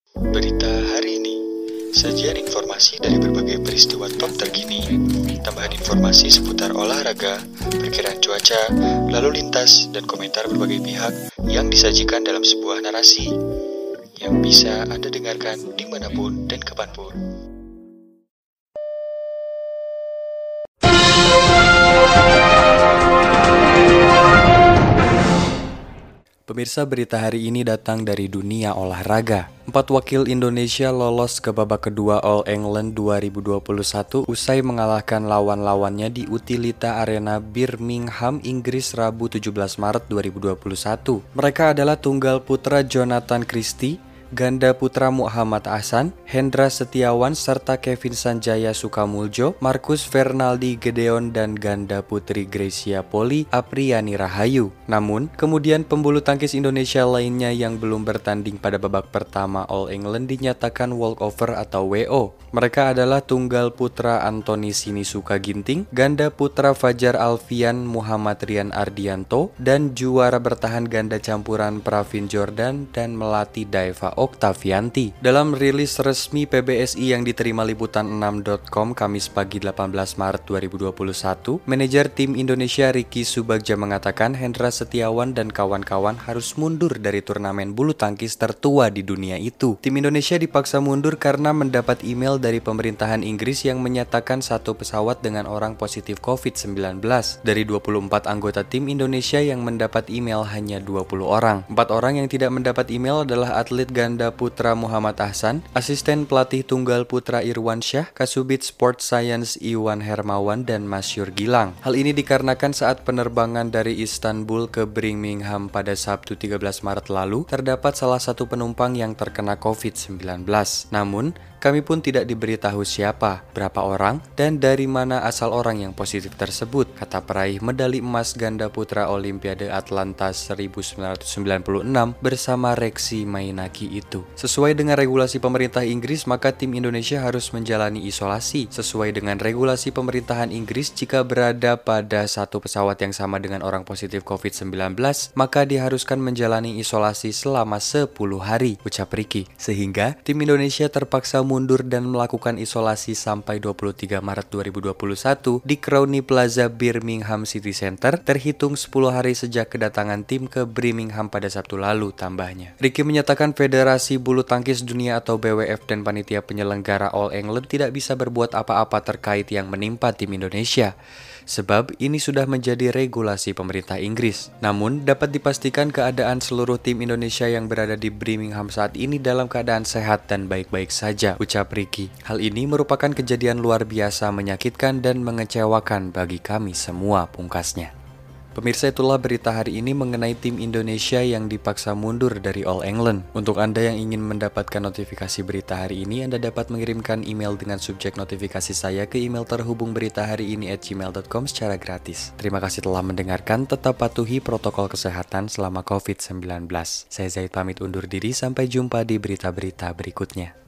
Berita hari ini, sajian informasi dari berbagai peristiwa top terkini, tambahan informasi seputar olahraga, perkiraan cuaca, lalu lintas, dan komentar berbagai pihak yang disajikan dalam sebuah narasi yang bisa Anda dengarkan dimanapun dan kapanpun. Pemirsa, berita hari ini datang dari dunia olahraga. 4 wakil Indonesia lolos ke babak kedua All England 2021 usai mengalahkan lawan-lawannya di Utilita Arena Birmingham, Inggris Rabu 17 Maret 2021. Mereka adalah tunggal putra Jonathan Christie, ganda putra Muhammad Ahsan, Hendra Setiawan, serta Kevin Sanjaya Sukamuljo, Marcus Fernaldi Gedeon, dan ganda putri Gracia Poli Apriani Rahayu. Namun, kemudian pembulu tangkis Indonesia lainnya yang belum bertanding pada babak pertama All England dinyatakan walkover atau WO. Mereka adalah tunggal putra Antoni Sinisuka Ginting, ganda putra Fajar Alfian Muhammad Rian Ardianto, dan juara bertahan ganda campuran Pravin Jordan dan Melati Daeva Oktavianti. Dalam rilis resmi PBSI yang diterima liputan6.com Kamis pagi 18 Maret 2021, manajer tim Indonesia Ricky Subagja mengatakan Hendra Setiawan dan kawan-kawan harus mundur dari turnamen bulu tangkis tertua di dunia itu. Tim Indonesia dipaksa mundur karena mendapat email dari pemerintahan Inggris yang menyatakan satu pesawat dengan orang positif COVID-19. Dari 24 anggota tim Indonesia yang mendapat email hanya 20 orang. 4 orang yang tidak mendapat email adalah atlet ganda putra Muhammad Ahsan, asisten pelatih tunggal putra Irwan Syah, Kasubit Sport Science Iwan Hermawan, dan Masyur Gilang. Hal ini dikarenakan saat penerbangan dari Istanbul ke Birmingham pada Sabtu 13 Maret lalu, terdapat salah satu penumpang yang terkena COVID-19. Namun, kami pun tidak diberitahu siapa, berapa orang, dan dari mana asal orang yang positif tersebut, kata peraih medali emas ganda putra Olimpiade Atlanta 1996 bersama Reksi Mainaki itu. Sesuai dengan regulasi pemerintah Inggris, maka tim Indonesia harus menjalani isolasi. Sesuai dengan regulasi pemerintahan Inggris, jika berada pada satu pesawat yang sama dengan orang positif COVID-19, maka diharuskan menjalani isolasi selama 10 hari, ucap Ricky. Sehingga tim Indonesia terpaksa mundur dan melakukan isolasi sampai 23 Maret 2021 di Crowne Plaza Birmingham City Center, terhitung 10 hari sejak kedatangan tim ke Birmingham pada Sabtu lalu, tambahnya. Ricky menyatakan Federasi Bulu Tangkis Dunia atau BWF dan panitia penyelenggara All England tidak bisa berbuat apa-apa terkait yang menimpa tim Indonesia, sebab ini sudah menjadi regulasi pemerintah Inggris. Namun, dapat dipastikan keadaan seluruh tim Indonesia yang berada di Birmingham saat ini dalam keadaan sehat dan baik-baik saja, ucap Ricky. Hal ini merupakan kejadian luar biasa, menyakitkan dan mengecewakan bagi kami semua, pungkasnya. Pemirsa, itulah berita hari ini mengenai tim Indonesia yang dipaksa mundur dari All England. Untuk Anda yang ingin mendapatkan notifikasi berita hari ini, Anda dapat mengirimkan email dengan subjek notifikasi saya ke email terhubung beritahariini@gmail.com secara gratis. Terima kasih telah mendengarkan, tetap patuhi protokol kesehatan selama COVID-19. Saya Zaid pamit undur diri, sampai jumpa di berita-berita berikutnya.